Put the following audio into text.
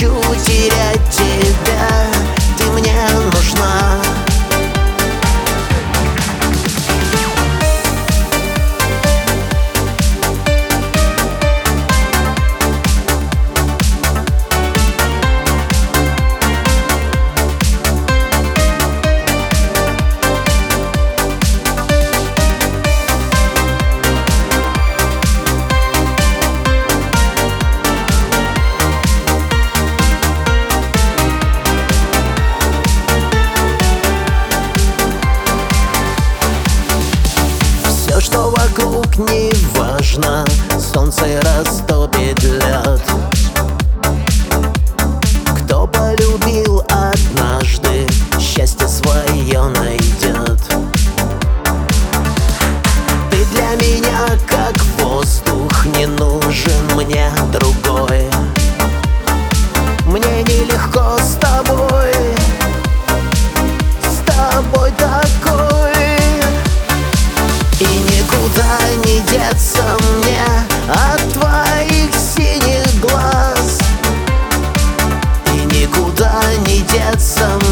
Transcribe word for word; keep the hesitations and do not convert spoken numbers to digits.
хочу терять тебя, ты мне нужна. Что вокруг не важно, солнце растопит лед. Кто полюбил однажды, счастье свое найдет. Ты для меня как воздух, не нужен мне другой. Мне нелегко с тобой, с тобой такой. И никуда не деться мне от твоих синих глаз. И никуда не деться мне